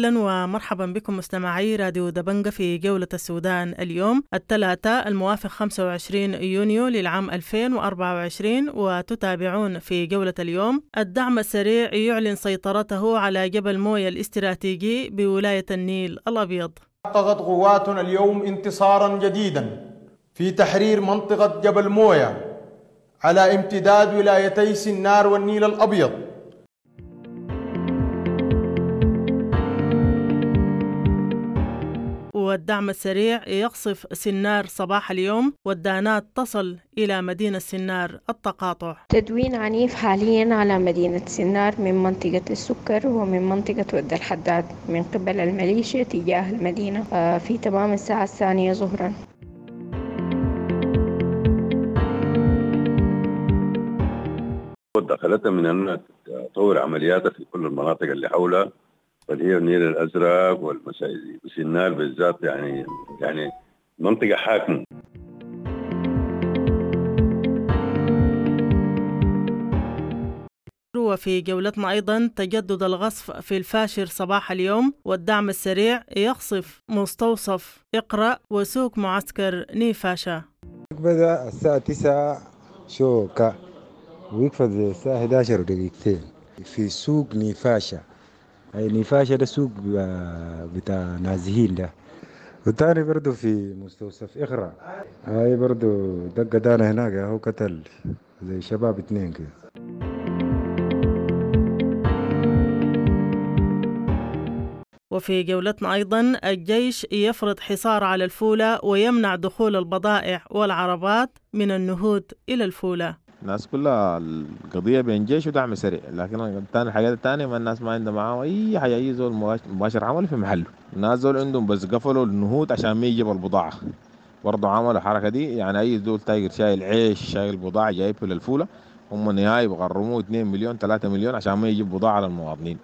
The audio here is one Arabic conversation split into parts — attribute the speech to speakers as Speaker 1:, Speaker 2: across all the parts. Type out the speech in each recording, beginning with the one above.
Speaker 1: أهلا ومرحبا بكم مستمعي راديو دبنجة في جولة السودان اليوم الثلاثاء الموافق 25 يونيو للعام 2024، وتتابعون في جولة اليوم. الدعم السريع يعلن سيطرته على جبل موية الاستراتيجي بولاية النيل الأبيض.
Speaker 2: حققت قواتنا اليوم انتصارا جديدا في تحرير منطقة جبل موية على امتداد ولايتي سنار والنيل الأبيض.
Speaker 1: والدعم السريع يقصف سنار صباح اليوم، والدانات تصل إلى مدينة سنار التقاطع.
Speaker 3: تدوين عنيف حاليا على مدينة سنار من منطقة السكر ومن منطقة ود الحداد من قبل الميليشيا تجاه المدينة في تمام الساعة 2 ظهرا.
Speaker 4: دخلتها من أنها تطور عملياتها في كل المناطق اللي حولها، فهي النيل الأزرق والسنار بالذات يعني منطقة حاكمة.
Speaker 1: وفي جولتنا أيضا تجدد الغصف في الفاشر صباح اليوم، والدعم السريع يقصف مستوصف اقرأ وسوق معسكر نيفاشا.
Speaker 5: بدأ الساعة 9 شوكة ويقفز الساعة 11 دقيقتين في سوق نيفاشا. أي نيفاشا ده سوق بتاع نازحين ده، والتاني برضو في مستوصف إقرأ. هاي برضو دقة دانا هناك هو قتل زي شباب 2 كده.
Speaker 1: وفي جولتنا أيضا الجيش يفرض حصار على الفولة ويمنع دخول البضائع والعربات من النهوض إلى الفولة.
Speaker 6: الناس كلها القضية بين جيش ودعم سريع، لكن الحاجات الثانية ما الناس ما عندها معاهم أي حاجة، أي زول مباشر عمل في محله. الناس زول عندهم بس قفلوا النهوض عشان ما يجيب البضاعة، برضو عملوا الحركة دي. يعني أي زول تاجر شايل عيش شايل بضاعة جايبه للفولة، هم النهاية بغرموه 2 مليون 3 مليون عشان ما يجيب بضاعة للمواطنين.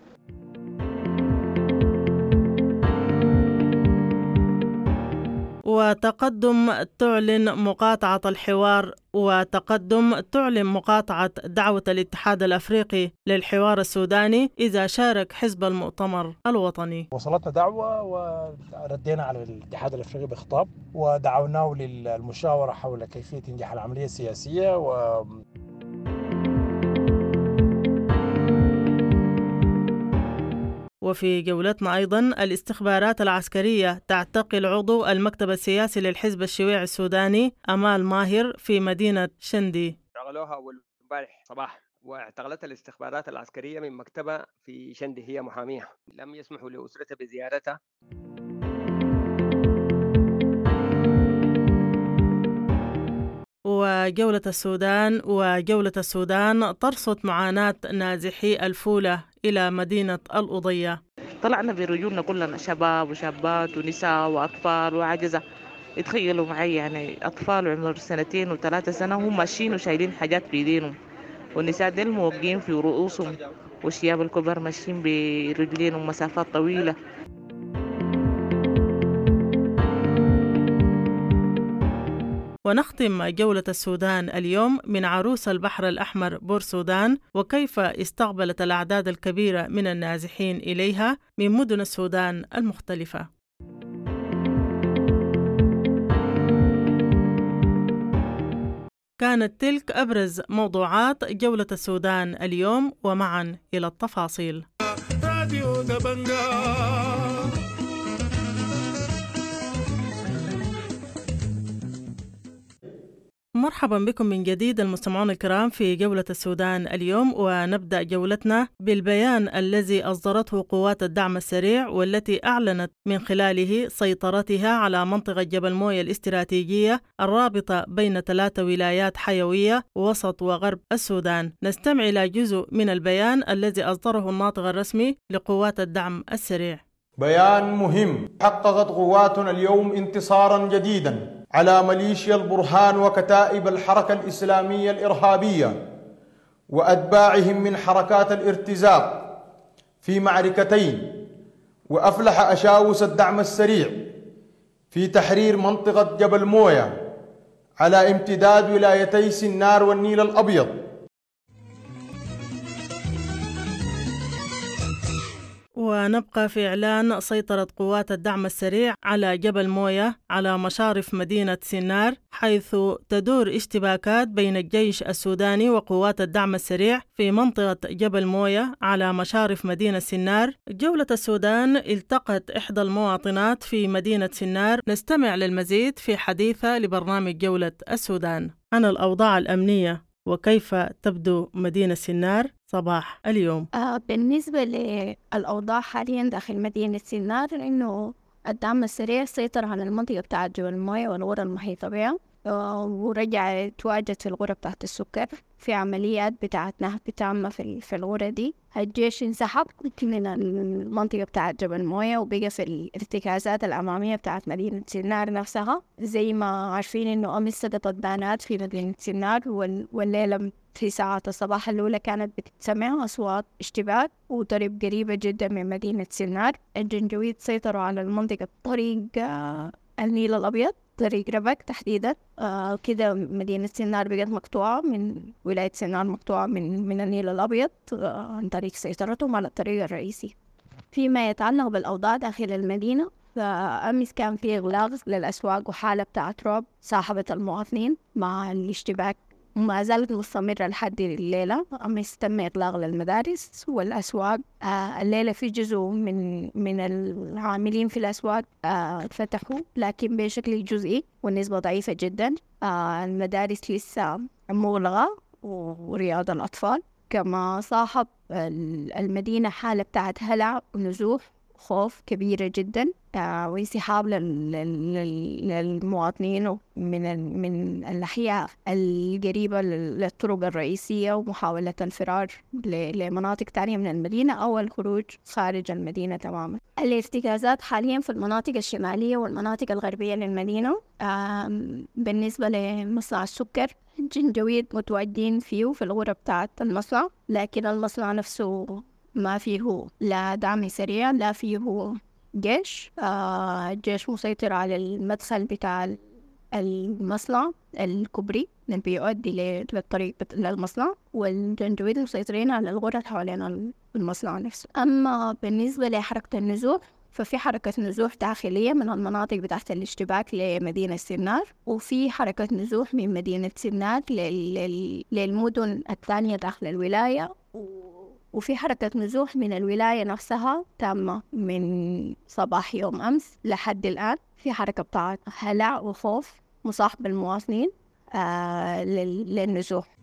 Speaker 1: وتقدم تعلن مقاطعة الحوار، وتقدم تعلن مقاطعة دعوة الاتحاد الأفريقي للحوار السوداني إذا شارك حزب المؤتمر الوطني.
Speaker 7: وصلتنا دعوة وردينا على الاتحاد الأفريقي بخطاب ودعوناه للمشاورة حول كيفية إنجاح العملية السياسية.
Speaker 1: وفي جولتنا أيضا الاستخبارات العسكرية تعتقل عضو المكتب السياسي للحزب الشيوعي السوداني أمال ماهر في مدينة شندي.
Speaker 8: اعتقلوها أول امبارح صباح، واعتقلت الاستخبارات العسكرية من مكتبها في شندي، هي محامية، لم يسمحوا لأسرتها بزيارتها. وجولة السودان ترصد معاناة نازحي الفولة إلى مدينة الأضية.
Speaker 9: طلعنا برجولنا كلنا، شباب وشابات ونساء وأطفال وعجزة. يتخيلوا معي يعني أطفال عمر 2 و3 سنة هم ماشيين وشايلين حاجات في ايدينهم، والنساء ديل موقين في رؤوسهم، والشياب الكبار ماشيين برجلينهم مسافات طويلة.
Speaker 1: ونختم جولة السودان اليوم من عروس البحر الأحمر بورسودان، وكيف استقبلت الأعداد الكبيرة من النازحين إليها من مدن السودان المختلفة. كانت تلك أبرز موضوعات جولة السودان اليوم، ومعا إلى التفاصيل. راديو دبنجة. مرحبا بكم من جديد المستمعون الكرام في جولة السودان اليوم، ونبدأ جولتنا بالبيان الذي أصدرته قوات الدعم السريع، والتي أعلنت من خلاله سيطرتها على منطقة جبل موية الاستراتيجية الرابطة بين 3 ولايات حيوية وسط وغرب السودان. نستمع إلى جزء من البيان الذي أصدره الناطق الرسمي لقوات الدعم السريع.
Speaker 2: بيان مهم. حققت قواتنا اليوم انتصارا جديدا على ميليشيا البرهان وكتائب الحركة الإسلامية الإرهابية وأتباعهم من حركات الارتزاق في معركتين، وأفلح أشاوس الدعم السريع في تحرير منطقة جبل موية على امتداد ولايتي سنار والنيل الأبيض.
Speaker 1: ونبقى في إعلان سيطرة قوات الدعم السريع على جبل موية على مشارف مدينة سنار، حيث تدور اشتباكات بين الجيش السوداني وقوات الدعم السريع في منطقة جبل موية على مشارف مدينة سنار. جولة السودان التقت إحدى المواطنات في مدينة سنار. نستمع للمزيد في حديثة لبرنامج جولة السودان عن الأوضاع الأمنية وكيف تبدو مدينة سنار صباح اليوم.
Speaker 3: بالنسبة للأوضاع حاليا داخل مدينة سنار، إنه الدعم السريع سيطر على المنطقة بتاعة جبل الموية والغرة المحيطة بها، ورجع تواجد في الغرة بتاعة السكر في عمليات بتاعة نهب تامة في الغرة دي. الجيش انسحب من المنطقة بتاعة جبل موية وبقى في الارتكازات الأمامية بتاعة مدينة سنار نفسها. زي ما عارفين إنه أمس سقطت بانات في مدينة سنار، والليلة في ساعات الصباح الأولى كانت بتسمع أصوات اشتباك وضرب قريبة جدا من مدينة سنار. الجنجويد سيطروا على المنطقة بطريق النيل الأبيض، طريق ربك تحديدا. كده مدينة سنار بقت مقطوعة من ولاية سنار، مقطوعة من النيل الأبيض عن طريق سيطرتهم على الطريق الرئيسي. فيما يتعلق بالأوضاع داخل المدينة، فأمس كان في إغلاق للأسواق وحالة بتاعة رعب صاحبة المواطنين مع الاشتباك وما زالت مستمرة لحد الليلة. أمس تم إغلاق للمدارس والأسواق. الليلة في جزء من العاملين في الأسواق فتحوا، لكن بشكل جزئي والنسبة ضعيفة جدا. المدارس لسه مغلقة ورياض الأطفال. كما صاحب المدينة حالة بتاعت هلع ونزوح خوف كبيرة جدا، وانسحاب للمواطنين من الأحياء القريبة للطرق الرئيسية، ومحاولة الفرار لمناطق تانية من المدينة أو الخروج خارج المدينة تماما. الارتكازات حاليا في المناطق الشمالية والمناطق الغربية للمدينة. بالنسبة لمصنع السكر، جنجويد متواجدين فيه في الغرة بتاعة المصنع، لكن المصنع نفسه ما فيه لا دعم سريع لا فيه جيش. الجيش مسيطر على المدخل بتاع المصنع الكبري اللي بيؤدي للطريق للمصنع، والجنجويد مسيطرين على الغرة حوالين المصنع نفسه. أما بالنسبة لحركة النزوح، ففي حركة نزوح داخلية من المناطق بتاعت الاشتباك لمدينة سنار، وفي حركة نزوح من مدينة سنار للمدن الثانية داخل الولاية، وفي حركة نزوح من الولاية نفسها تامة من صباح يوم أمس لحد الآن. في حركة بتاعت هلع وخوف مصاحب المواطنين للنزوح.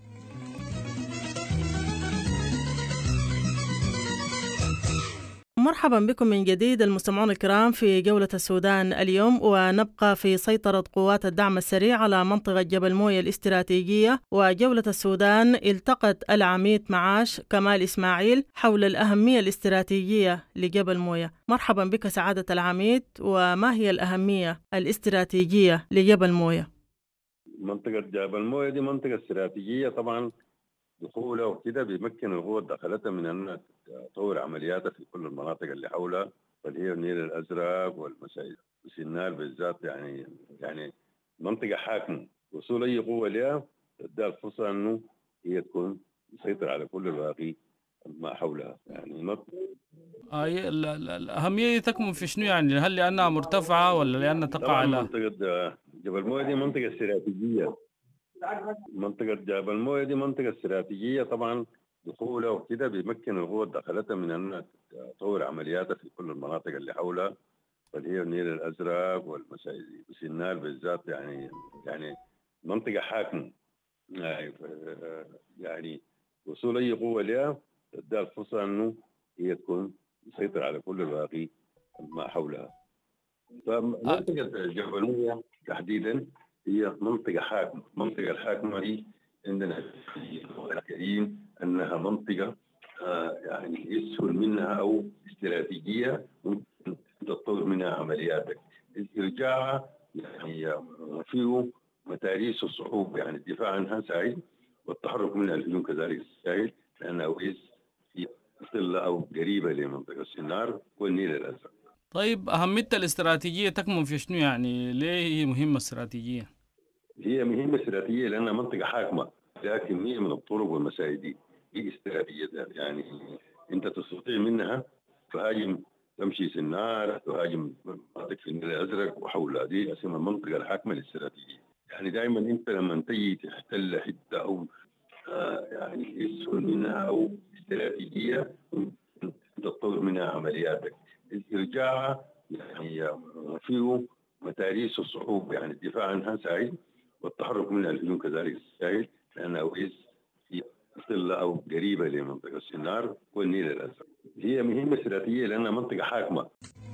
Speaker 1: مرحبا بكم من جديد المستمعون الكرام في جولة السودان اليوم، ونبقى في سيطرة قوات الدعم السريع على منطقة جبل موية الاستراتيجية. وجولة السودان التقت العميد معاش كمال إسماعيل حول الأهمية الاستراتيجية لجبل موية. مرحبا بك سعادة العميد، وما هي الأهمية الاستراتيجية لجبل موية؟
Speaker 4: منطقة جبل موية دي منطقة استراتيجية طبعا، دخولها وكده بيمكن القوة دخلتها من أن تطور عملياتها في كل المناطق اللي حولها، اللي هي النيل الأزرق والمسائل سنار بالذات. يعني منطقة حاكمة، وصول أي قوة لها تديها الفرصة أنه هي تكون تسيطر على كل الباقي ما حولها. يعني
Speaker 10: الأهمية تكمن في شنو يعني؟ هل لأنها مرتفعة ولا لأنها تقع على
Speaker 4: منطقة جبل موية دي منطقة استراتيجية. منطقة جبل موية دي منطقة استراتيجية طبعا، دخولها وكده بيمكن القوة دخلتها من أن تطور عملياتها في كل المناطق اللي حولها، اللي هي النيل الأزرق والمسائل سنار بالذات. يعني منطقة حاكمة، يعني وصول أي قوة لها تديها الفرصة أنه هي تكون تسيطر على كل الباقي ما حولها. فمنطقة جبل موية تحديدا هي منطقة حاكمة. المنطقة الحاكمة دي عندنا في الكريم أنها منطقة يعني يسهل منها أو استراتيجية ممكن تطور منها عملياتك. إرجاعها يعني فيه متاريس الصعوبة، يعني الدفاع عنها سهل والتحرك منها الهجوم كذلك سهل، لأنها ويس في ظل أو قريبة لمنطقة سنار والنيل الأزرق.
Speaker 10: طيب أهميتها الاستراتيجية تكمن في شنو يعني؟ ليه هي مهمة استراتيجية؟
Speaker 4: هي مهمة استراتيجية لأنها منطقة حاكمة فيها كمية من الطرق والمسائل دي استراتيجية. يعني أنت تستطيع منها تهاجم تمشي سنار، تهاجم مناطق في النيل الازرق وحول دي اسمها المنطقه الحاكمه الاستراتيجيه. يعني دائما انت لما تجي تحتل حته او يعني يسهل منها او استراتيجيه تطور منها عملياتك، استرجاعها يعني فيه متاريس الصعوبه، يعني الدفاع عنها سهل والتحرك منها الهجوم كذلك سهل، لانها ويس في ظل او قريبه لمنطقه السنار والنيل الازرق. هي مهمه استراتيجيه لانها منطقه حاكمه.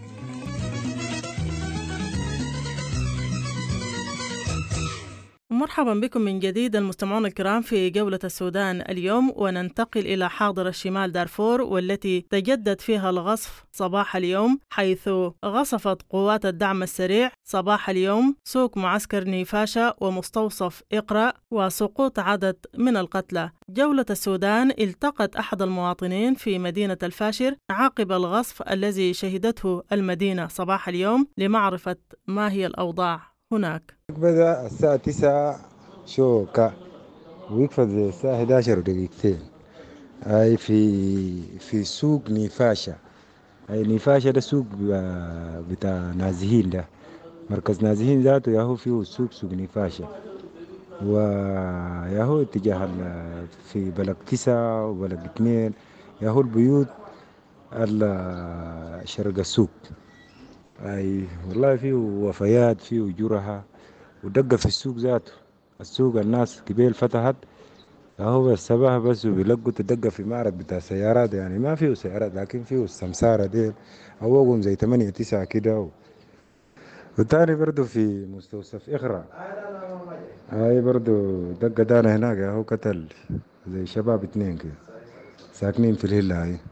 Speaker 1: مرحبا بكم من جديد المستمعون الكرام في جولة السودان اليوم، وننتقل إلى حاضر الشمال دارفور والتي تجدد فيها الغصف صباح اليوم، حيث غصفت قوات الدعم السريع صباح اليوم سوق معسكر نيفاشا ومستوصف إقرأ وسقوط عدد من القتلى. جولة السودان التقت أحد المواطنين في مدينة الفاشر عقب الغصف الذي شهدته المدينة صباح اليوم لمعرفة ما هي الأوضاع هناك.
Speaker 5: بدأ الساعة 9 شوكة ويقفز الساعة 11 دقيقتين. هاي في سوق نيفاشا. هاي نيفاشا ده سوق بتاع نازحين، ده مركز نازحين ذاته، ياهو فيه سوق نيفاشا، وياهو اتجاه في بلد 9 وبلد 2 ياهو البيوت شرق السوق. أي والله فيه وفيات، فيه جرحى ودقة في السوق ذاته. السوق الناس قبيل فتحت هو الصباح بس وبيلقوا تدقة في معرض بتاع سيارات، يعني ما فيه سيارات لكن فيه السمسارة دي هوقهم زي 8-9 كده. والتاني برضو في مستوصف إخرى، هاي برضو دقة دانا هناك هو قتل زي شباب 2 كده ساكنين في الهلة هاي.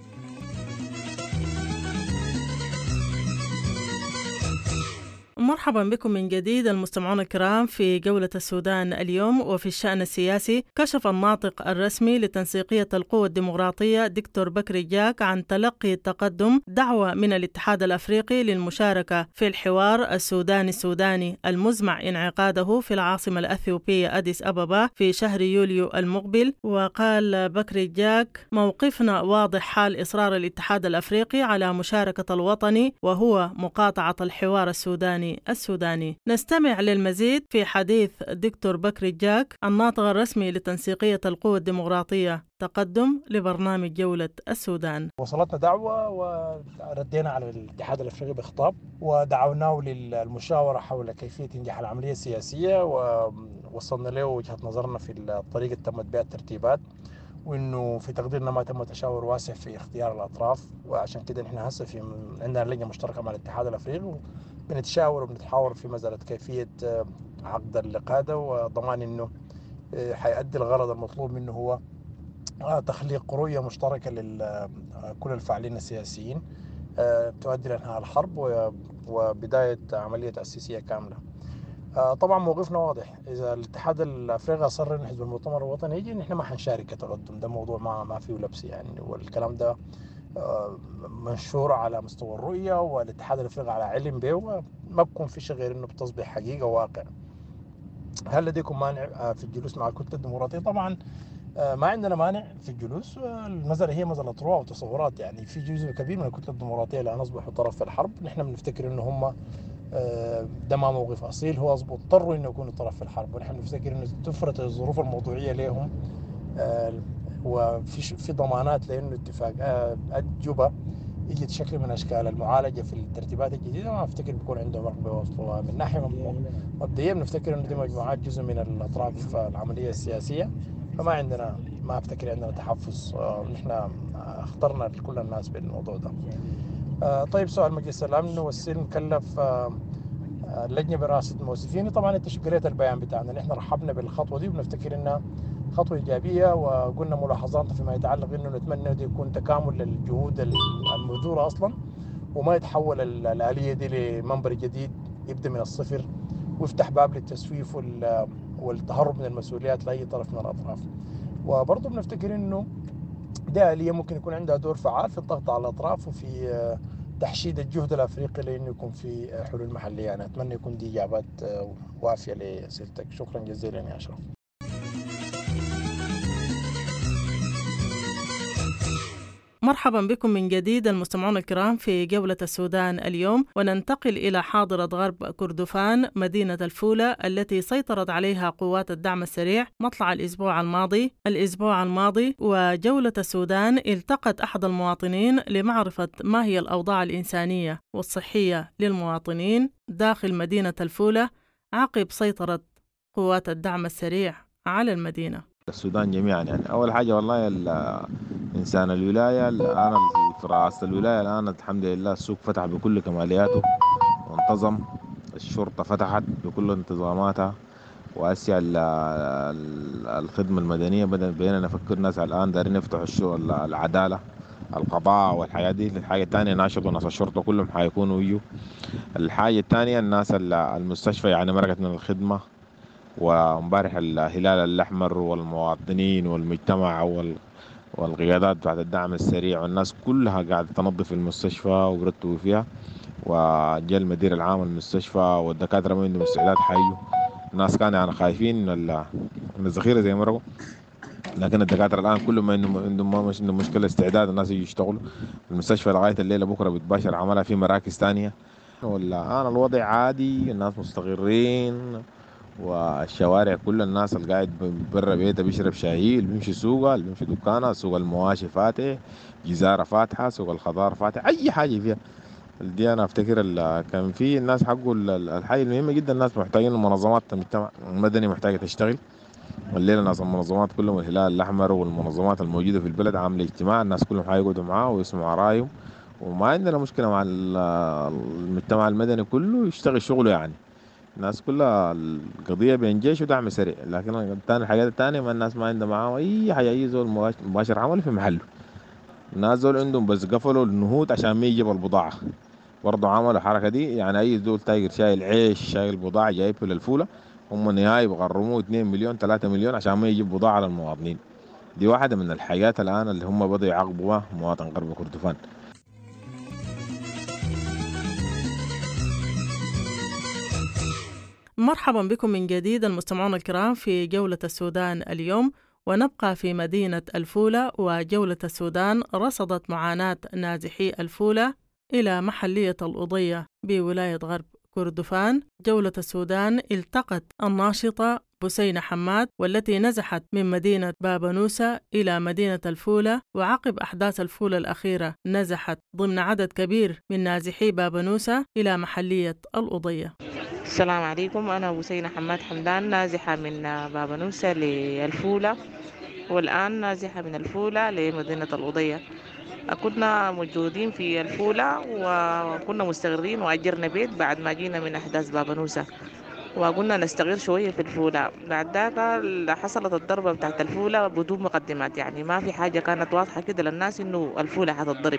Speaker 1: مرحبا بكم من جديد المستمعون الكرام في جولة السودان اليوم. وفي الشأن السياسي، كشف الناطق الرسمي لتنسيقية القوى الديمقراطية دكتور بكري جاك عن تلقي التقدم دعوة من الاتحاد الأفريقي للمشاركة في الحوار السوداني المزمع انعقاده في العاصمة الأثيوبية أديس أبابا في شهر يوليو المقبل. وقال بكري جاك: موقفنا واضح حال إصرار الاتحاد الأفريقي على مشاركة الوطني وهو مقاطعة الحوار السوداني. نستمع للمزيد في حديث دكتور بكري جاك الناطق الرسمي لتنسيقية القوى الديمقراطية تقدم لبرنامج جولة السودان.
Speaker 7: وصلتنا دعوة وردينا على الاتحاد الأفريقي بخطاب ودعوناه للمشاورة حول كيفية إنجاح العملية السياسية، ووصلنا له وجهة نظرنا في الطريقة اللي تمت بها الترتيبات، وإنه في تقديرنا ما تم تشاور واسع في اختيار الأطراف. وعشان كده نحن هسه عندنا لجنة مشتركة مع الاتحاد الأفريقي بنتشاور وبنتحاور في مسألة كيفية عقد اللقاء ده، وضمان إنه حيؤدي الغرض المطلوب منه هو تخليق رؤية مشتركة لكل الفاعلين السياسيين تؤدي لانهاء الحرب وبداية عملية تأسيسية كاملة. طبعا موقفنا واضح، إذا الاتحاد الأفريقي أصر إن حزب المؤتمر الوطني يجي نحن ما حنشارك كتقدم، ده موضوع ما فيه لبس يعني، والكلام ده منشور على مستوى الرؤية والاتحاد الأفريقي على علم به، وما بكون في شيء غير إنه بتصبح حقيقة واقع. هل لديكم مانع في الجلوس مع الكتلة الديمقراطية؟ طبعا ما عندنا مانع في الجلوس، المسألة هي مسألة رؤى وتصورات. يعني في جزء كبير من الكتلة الديمقراطية لا نصبح طرف في الحرب، نحن بنفتكر إنه هم ده ما موقف أصيل، هو اضطروا إنه يكونوا طرف في الحرب، ونحن بنفتكر إنه تفرت الظروف الموضوعية لهم وفي ضمانات لأنه اتفاق جوبا يجي شكل من أشكال المعالجة في الترتيبات الجديدة، ما أفتكر بيكون عندهم رغبة وصلوا. من ناحية مبدئية بنفتكر إنه دي مجموعات جزء من الأطراف في العملية السياسية، فما أفتكر عندنا تحفظ. نحن اخترنا لكل الناس بالموضوع ده. طيب، سؤال مجلس الأمن والسلم كلف اللجنة برئاسة الموظفين. طبعا انت قريت البيان بتاعنا، نحن رحبنا بالخطوة دي وبنفتكر انها خطوة إيجابية، وقلنا ملاحظاتنا فيما يتعلق انه نتمنى انه يكون تكامل للجهود المبذولة اصلا، وما يتحول الآلية دي لمنبر جديد يبدأ من الصفر ويفتح باب للتسويف والتهرب من المسؤوليات لأي طرف من الأطراف. وبرضه بنفتكر انه ده آلية ممكن يكون عندها دور فعال في الضغط على الأطراف وفي تحشيد الجهد الأفريقي لأنه يكون في حلول محلية. أنا أتمنى يكون دي إجابات وافية لأسئلتك. شكرا جزيلا يا أشرف.
Speaker 1: مرحبا بكم من جديد المستمعون الكرام في جولة السودان اليوم، وننتقل إلى حاضرة غرب كردفان مدينة الفولة التي سيطرت عليها قوات الدعم السريع مطلع الأسبوع الماضي. وجولة السودان التقت أحد المواطنين لمعرفة ما هي الأوضاع الإنسانية والصحية للمواطنين داخل مدينة الفولة عقب سيطرة قوات الدعم السريع على المدينة.
Speaker 6: السودان جميعا يعني أول حاجة والله إنسان الولاية الآن في رئاسة الولاية الآن الحمد لله السوق فتح بكل كمالياته وانتظم، الشرطة فتحت بكل انتظاماتها، وأسيا الخدمة المدنية بقينا نفكر ناس الآن دارين يفتحوا الشغل العدالة القضاء والحياة دي. الحاجة الثانية ناشطوا ناس الشرطة كلهم حيكونوا يجوا. الحاجة الثانية الناس المستشفى يعني مرقت من الخدمة، ومبارح الهلال الأحمر والمواطنين والمجتمع والقيادات بتاعت الدعم السريع والناس كلها قاعدة تنظف المستشفى وبرتبوا فيها، وجاء المدير العام المستشفى والدكاترة ما عندهم استعداد حيوا. الناس كانوا يعني خايفين من الذخيرة زي ما رأوا، لكن الدكاترة الآن كلهم عندهم مشكلة استعداد الناس يجوا يشتغلوا. المستشفى لغاية الليلة بكرة بتباشر عملها في مراكز تانية. والآن الوضع عادي، الناس مستقرين، والشوارع كل الناس اللي قاعد برا بيته بيشرب شاي، اللي بيمشي سوقه، اللي بيمشي دكانه، سوق المواشي فاتح، جزارة فاتحة، سوق الخضار فاتح، أي حاجة فيها. دي أنا أفتكر كان في الناس حقه الحاجة المهمة جدا، الناس محتاجين المنظمات المجتمع المدني محتاجة تشتغل. والليلة ناس المنظمات كلهم الهلال الأحمر والمنظمات الموجودة في البلد عاملة اجتماع، الناس كلهم حيقعدوا معاه ويسمعوا رأيهم، وما عندنا مشكلة مع المجتمع المدني كله يشتغل شغله. يعني الناس كلها القضية بين جيش ودعم سريع، لكن الحاجات الثانية ما الناس ما عندها معاه أي حاجة، أي زول مباشر عمل في محله. الناس زول عندهم بس قفلوا النهوض عشان ما يجيب البضاعة، برضو عملوا الحركة دي. يعني أي زول تاجر شايل عيش شايل بضاعة جايبه للفولة، هم النهاية بغرموه 2 مليون 3 مليون عشان ما يجيب بضاعة للمواطنين. دي واحدة من الحاجات الآن اللي هم بدوا يعاقبوها مواطن غرب كردفان.
Speaker 1: مرحبا بكم من جديد المستمعون الكرام في جولة السودان اليوم، ونبقى في مدينة الفولة. وجولة السودان رصدت معاناة نازحي الفولة إلى محلية الأضية بولاية غرب كردفان. جولة السودان التقت الناشطة بسينة حماد، والتي نزحت من مدينة بابنوسة إلى مدينة الفولة، وعقب أحداث الفولة الأخيرة نزحت ضمن عدد كبير من نازحي بابنوسة إلى محلية الأضية.
Speaker 9: السلام عليكم، أنا بسينة حماد حمدان، نازحة من بابنوسة للفولة، والآن نازحة من الفولة لمدينة الأضية. كنا موجودين في الفولة وكنا مستقرين وأجرنا بيت بعد ما جينا من أحداث بابنوسة، وقلنا نستقر شوية في الفولة. بعد ذاك حصلت الضربة بتاعت الفولة بدون مقدمات، يعني ما في حاجة كانت واضحة كده للناس إنه الفولة حتضرب،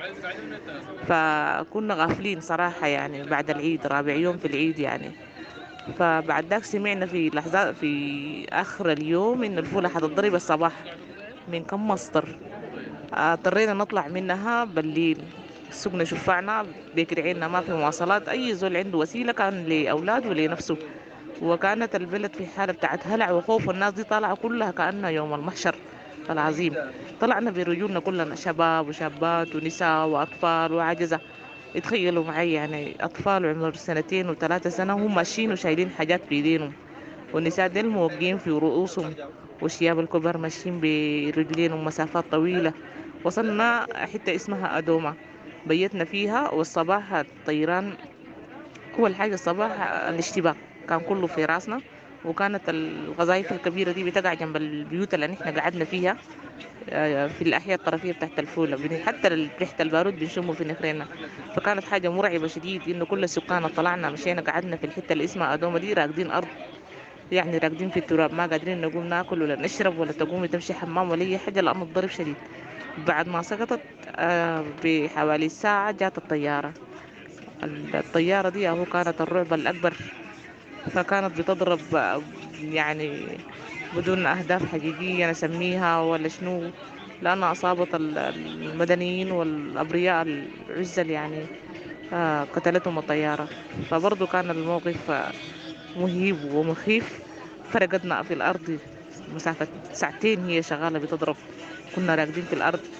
Speaker 9: فكنا غافلين صراحة. يعني بعد العيد رابع يوم في العيد يعني، فبعد ذاك سمعنا في لحظات في آخر اليوم إن الفولة حتضرب الصباح من كم مصدر. اضطرينا نطلع منها بالليل، سوقنا شفعنا بيكرعينا، ما في مواصلات، أي زول عنده وسيلة كان لأولاده ولنفسه، وكانت البلد في حالة بتاعت هلع وخوف، والناس دي طالعة كلها كأنها يوم المحشر العظيم. طلعنا برجولنا كلنا، شباب وشابات ونساء وأطفال وعجزة. يتخيلوا معي يعني أطفال عمر 2 و3 سنة هم ماشيين وشايلين حاجات في إيدينهم، والنساء ديل موقين في رؤوسهم، والشياب الكبار ماشيين برجلينهم مسافات طويلة. وصلنا حتة اسمها أدومة، بيتنا فيها، والصباح الطيران. أول حاجة الصباح الاشتباك كان كله في راسنا، وكانت القذائف الكبيرة دي بتقع جنب البيوت اللي نحن قعدنا فيها في الأحياء الطرفية بتاعت الفولة، حتى ريحة البارود بنشمه في نخرنا. فكانت حاجة مرعبة شديد، إنه كل السكان طلعنا مشينا قعدنا في الحتة اللي اسمها أدومة دي راقدين أرض، يعني راقدين في التراب، ما قادرين نقوم ناكل ولا نشرب ولا تقومي تمشي حمام ولا أي حاجة لأنه الضرب شديد. بعد ما سقطت بحوالي ساعة جات الطيارة. الطيارة دي هو كانت الرعب الأكبر، فكانت بتضرب يعني بدون أهداف حقيقية نسميها ولا شنو، لأنها أصابت المدنيين والأبرياء العزل يعني، قتلتهم الطيارة. فبرضو كان الموقف مهيب ومخيف. فرقدنا في الأرض مسافة 2 ساعة هي شغالة بتضرب، كنا راقدين في الأرض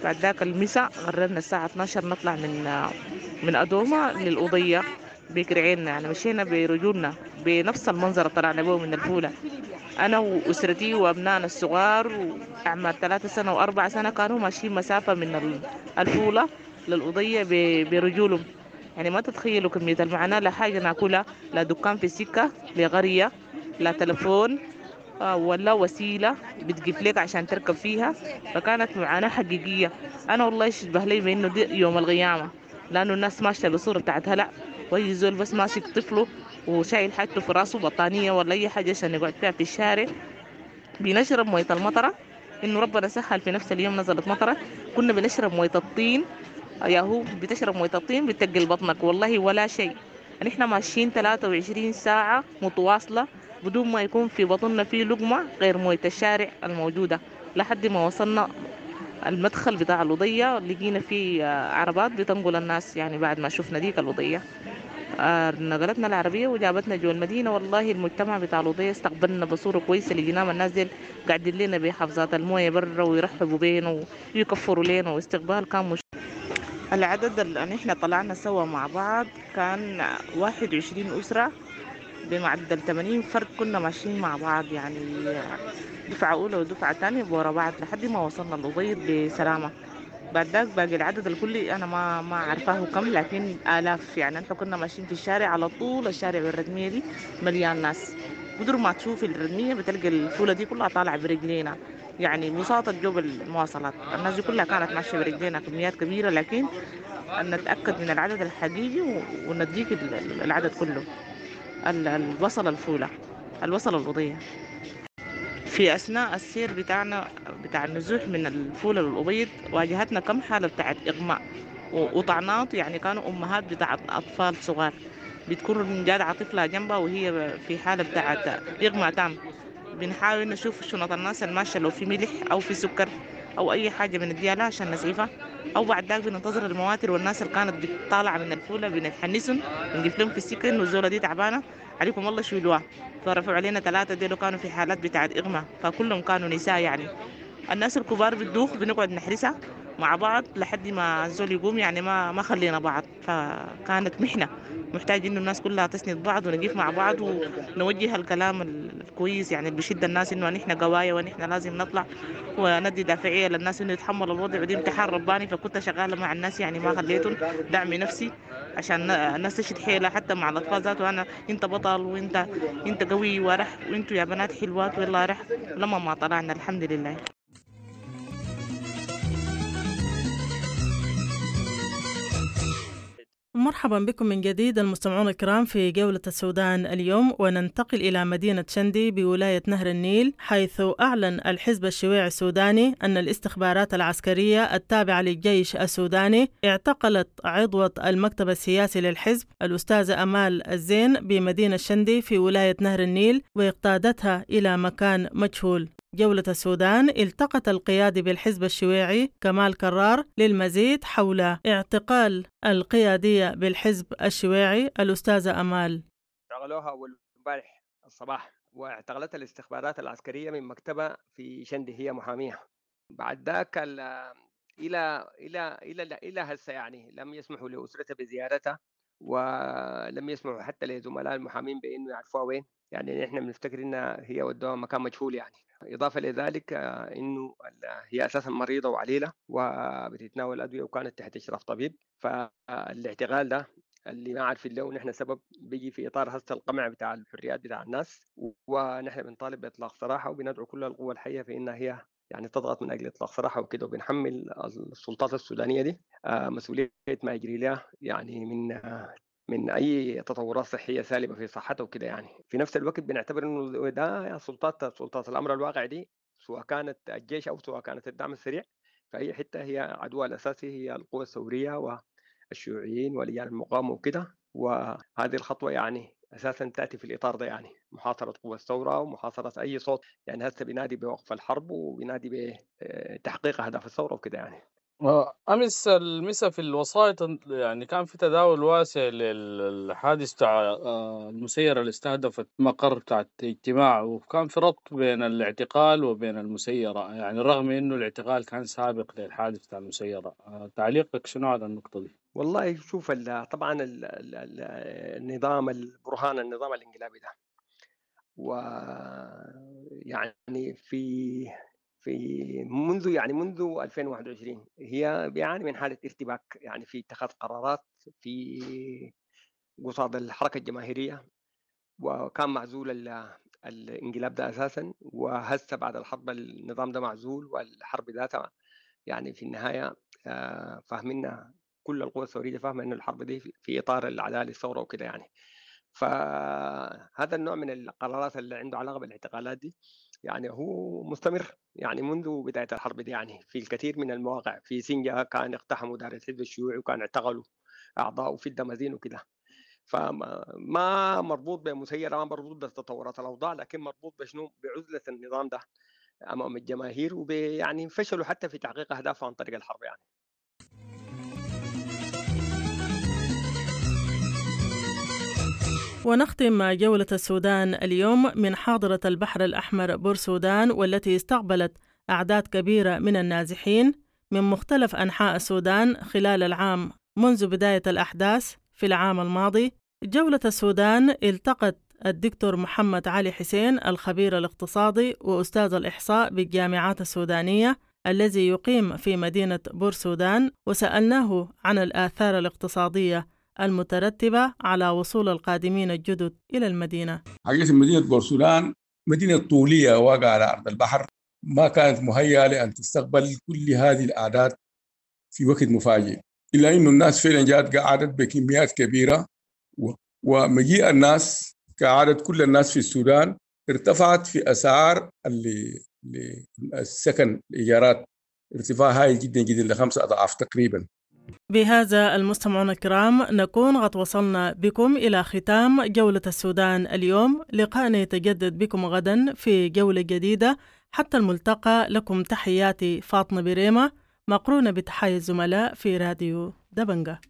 Speaker 9: بعد ذاك المساء قررنا الساعة 12 نطلع من أدومة للأضية بكرعيننا، يعني مشينا برجولنا بنفس المنظر اللي طلعنا به من الفولة. أنا وأسرتي وأبنائنا الصغار وأعمار 3 سنة و4 سنة كانوا ماشيين مسافة من الفولة للأضية برجولهم. يعني ما تتخيلوا كمية المعاناة، لا حاجة ناكلها، لا دكان في السكة، لا قرية، لا تلفون ولا وسيلة بتجيب لك عشان تركب فيها. فكانت معاناة حقيقية. أنا والله يشبه لي بأنه دي يوم القيامة، لأنه الناس ماشية بصورة بتاعت هلع، وأي زول بس ماسك طفله وشايل حاجته في راسه بطانية ولا أي حاجة عشان يقعد فيها في الشارع. بنشرب موية المطرة، إنه ربنا سهل في نفس اليوم نزلت مطرة. كنا بنشرب موية الطين، ياهو بتشرب موية الطين بتقل بطنك والله ولا شيء. نحن ماشيين 23 ساعة متواصلة بدون ما يكون في بطننا فيه لقمة غير موية الشارع الموجودة، لحد ما وصلنا المدخل بتاع الوضية لقينا فيه عربات بتنقل الناس. يعني بعد ما شفنا ديك الوضية نقلتنا العربية وجابتنا جوا المدينة. والله المجتمع بتاع الوضية استقبلنا بصورة كويسة، لقيناهم الناس دي قاعدين لنا بحفظات الموية برا ويرحبوا بينا ويكفروا لنا، واستقبال كان العدد اللي نحن طلعنا سوا مع بعض كان 21 أسرة بمعدل 80 فرد. كنا ماشيين مع بعض يعني دفعة أولى ودفعة تانية ورا بعض لحد ما وصلنا الأبيض بسلامة. بعد ذاك باقي العدد الكلي أنا ما عارفاه كم، لكن آلاف. يعني نحن كنا ماشيين في الشارع على طول، الشارع الردمية دي مليان ناس. قدر ما تشوف الردمية بتلقى الفولة دي كلها طالعة برجلينا، يعني بساطة جوب المواصلات. الناس دي كلها كانت ماشية برجلينا كميات كبيرة، لكن أن نتأكد من العدد الحقيقي ونديك العدد كله. الوصل الفولة، الوصل الوضية. في أثناء السير بتاعنا بتاع النزوح من الفولة للأبيض واجهتنا كم حالة بتاعت إغماء وطعنات. يعني كانوا أمهات بتاعت أطفال صغار بتكون جادعة طفلة جنبها وهي في حالة بتاعت إغماء تام. بنحاول نشوف شنط الناس الماشية لو في ملح أو في سكر أو أي حاجة بنديها لها عشان نسعفها. أو بعد ذاك بننتظر المواتر والناس اللي كانت بتطالع من الفولة بنحنسهم بنجيب لهم في السكة إنه الزولة دي تعبانة عليكم والله شيلوها. فرفعوا علينا 3 ديلو كانوا في حالات بتاعت إغماء، فكلهم كانوا نساء. يعني الناس الكبار بتدوخ بنقعد نحرسها مع بعض لحد ما الزول يقوم، يعني ما خلينا بعض. فكانت محنة محتاج انه الناس كلها تسند بعض ونقف مع بعض ونوجه الكلام الكويس، يعني اللي بيشد الناس انه نحن قوايا ونحن لازم نطلع، وندي دافعية للناس انه يتحملوا الوضع. ودي امتحان رباني، فكنت شغالة مع الناس يعني ما خليتهم دعم نفسي عشان الناس تشد حيلها حتى مع الاطفال ذاته. انا انت بطل وانت قوي ورح وانتوا يا بنات حلوات والله رح. لما ما طلعنا الحمد لله.
Speaker 1: مرحبا بكم من جديد المستمعون الكرام في جولة السودان اليوم، وننتقل إلى مدينة شندي بولاية نهر النيل، حيث أعلن الحزب الشيوعي السوداني أن الاستخبارات العسكرية التابعة للجيش السوداني اعتقلت عضوة المكتب السياسي للحزب الأستاذة أمال الزين بمدينة شندي في ولاية نهر النيل واقتادتها إلى مكان مجهول. جولة السودان التقت القيادي بالحزب الشيوعي كمال كرار للمزيد حول اعتقال القيادية بالحزب الشيوعي الأستاذة أمال.
Speaker 8: اعتقلوها أول امبارح الصباح، واعتقلت الاستخبارات العسكرية من مكتبة في شندي، هي محامية. بعد ذاك إلى هسه يعني لم يسمحوا لأسرتها بزيارتها، ولم يسمحوا حتى لزملاء المحامين بأنه يعرفوها وين. يعني نحن بنفتكر إنها هي ودوها مكان مجهول يعني. إضافة لذلك إنه هي أساسا مريضة وعليلة وبتتناول أدوية وكانت تحت إشراف طبيب. فالاعتقال ده اللي ما عارفين له نحن سبب بيجي في إطار هسه القمع بتاع الحريات بتاع الناس، ونحن بنطالب بإطلاق سراحة وبندعو كل القوى الحية في إنها هي يعني تضغط من أجل إطلاق سراحة وكده. وبنحمل السلطات السودانية دي مسؤولية ما يجري لها يعني من أي تطورات صحية سالبة في صحتها وكده. يعني في نفس الوقت بنعتبر إنه ده سلطات الأمر الواقع دي، سواء كانت الجيش أو سواء كانت الدعم السريع، فأي حتة هي عدوها الأساسي هي القوى الثورية والشيوعيين ولجان المقاومة وكده. وهذه الخطوة يعني أساسا تأتي في الإطار ده، يعني محاصرة قوى الثورة ومحاصرة أي صوت يعني هسه بينادي بوقف الحرب وبينادي بتحقيق أهداف الثورة وكده. يعني
Speaker 10: أمس المسا في الوسائط يعني كان في تداول واسع للحادث بتاع المسيرة اللي استهدفت مقر بتاع اجتماع، وكان في ربط بين الاعتقال وبين المسيرة، يعني رغم إنه الاعتقال كان سابق للحادث بتاع المسيرة. تعليقك شنو على النقطة دي؟
Speaker 8: والله شوف طبعا النظام النظام الانقلابي ده، ويعني منذ 2021 هي بيعاني من حالة ارتباك، يعني في اتخاذ قرارات في قصاد الحركة الجماهيرية، وكان معزول الانقلاب ده أساسا، وهسه بعد الحرب النظام ده معزول، والحرب ذاتها يعني في النهاية فاهمينها كل القوى الثورية فاهمة إنه الحرب دي في إطار العدالة الثورة وكده يعني. فهذا النوع من القرارات اللي عنده علاقة بالاعتقالات دي يعني هو مستمر يعني منذ بداية الحرب دي، يعني في الكثير من المواقع. في سينجا كان اقتحموا دار الحزب الشيوعي وكان اعتقلوا أعضاء في الدمازين وكده. فما مربوط بمسيرة، ما مربوط بتطورات الأوضاع، لكن مربوط بشنو؟ بعزلة النظام ده أمام الجماهير، يعني فشلوا حتى في تحقيق أهدافهم عن طريق الحرب يعني.
Speaker 1: ونختم جولة السودان اليوم من حاضرة البحر الأحمر بورسودان، والتي استقبلت أعداد كبيرة من النازحين من مختلف أنحاء السودان خلال العام منذ بداية الأحداث في العام الماضي. جولة السودان التقت الدكتور محمد علي حسين الخبير الاقتصادي وأستاذ الإحصاء بالجامعات السودانية الذي يقيم في مدينة بورسودان، وسألناه عن الآثار الاقتصادية المترتبة على وصول القادمين الجدد إلى المدينة.
Speaker 11: حقيقة مدينة بورسودان مدينة طولية واقعة على أرض البحر، ما كانت مهيئة لأن تستقبل كل هذه الأعداد في وقت مفاجئ، إلا إنه الناس فعلا جاءت قعدت بكميات كبيرة، ومجيء الناس كعادة كل الناس في السودان ارتفعت في أسعار السكن الإيجارات ارتفاع هائل جدا جدا ل5 أضعاف تقريبا.
Speaker 1: بهذا المستمعون الكرام نكون قد وصلنا بكم إلى ختام جولة السودان اليوم. لقاءنا يتجدد بكم غدا في جولة جديدة. حتى الملتقى، لكم تحياتي فاطمة بريمة، مقرونة بتحية الزملاء في راديو دبنجة.